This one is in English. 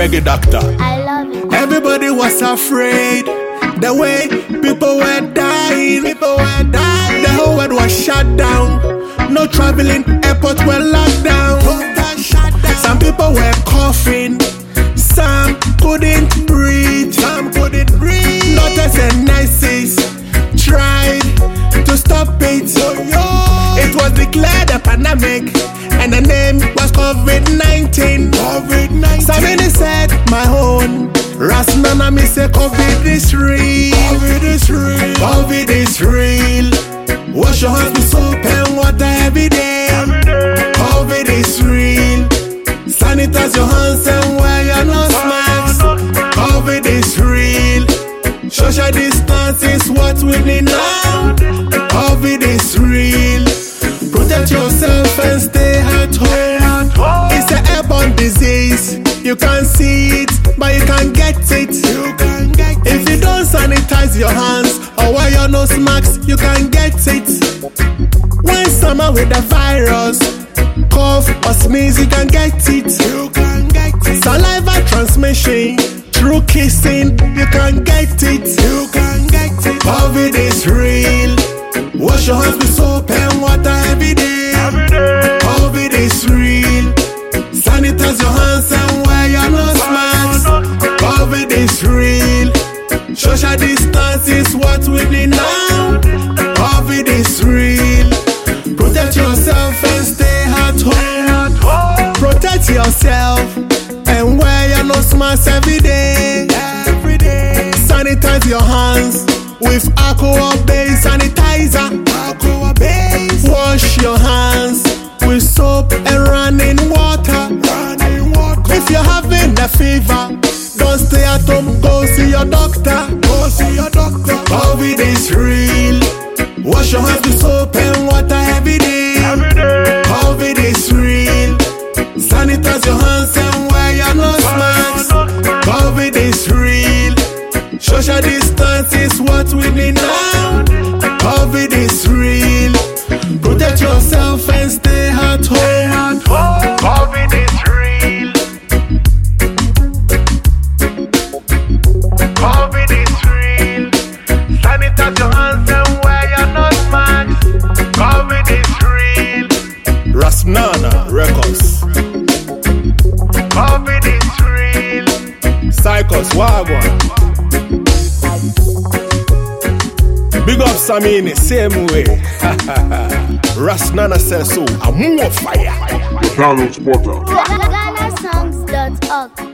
reggae doctor. I love it. Everybody was afraid. The way people were dying. The whole world was shut down. No traveling, airports were locked down. Some people were coughing. Some couldn't breathe. Doctors and nurses tried to stop it. It was declared a pandemic, and the name was COVID-19. Somebody said, my own Ras Nana, me say COVID is real. COVID is real. Wash your hands with soap and water every day. COVID is real. Sanitize your hands and wear your nose masks. COVID is real. Social distance is what we need now. COVID is real. Protect yourself and stay at home. It's an airborne disease. You can't see it, but you can get it. If you don't sanitize your hands or wear your nose masks, you can get it. When someone with the virus cough or sneeze, you can get it. Saliva transmission through kissing, you can get it. COVID is real. Wash your hands with soap and water every day. COVID is real. Sanitize your hands and wear your nose mask. COVID is real. Social distance is what we need now. COVID is real. Protect yourself and stay at home. Protect yourself and wear your nose mask every day. Sanitize your hands with alcohol-based sanitizer. Wash your hands with soap and running water. If you're having a fever, don't stay at home, go see your doctor. COVID is real. Wash your hands with soap and water every day. COVID is real. Sanitize your hands and wear your nose mask. COVID is real. Social distance is what we need now. COVID is real. Protect yourself and stay at home. COVID is real. COVID is real. Sanitize your hands and wear your nose mask. COVID is real. Ras Nana Records. COVID is real. Psychos Wagwan. Big up Samini, same way. Ras Nana says so. I'm more fire. The Download Spotter. GhanaSongs.org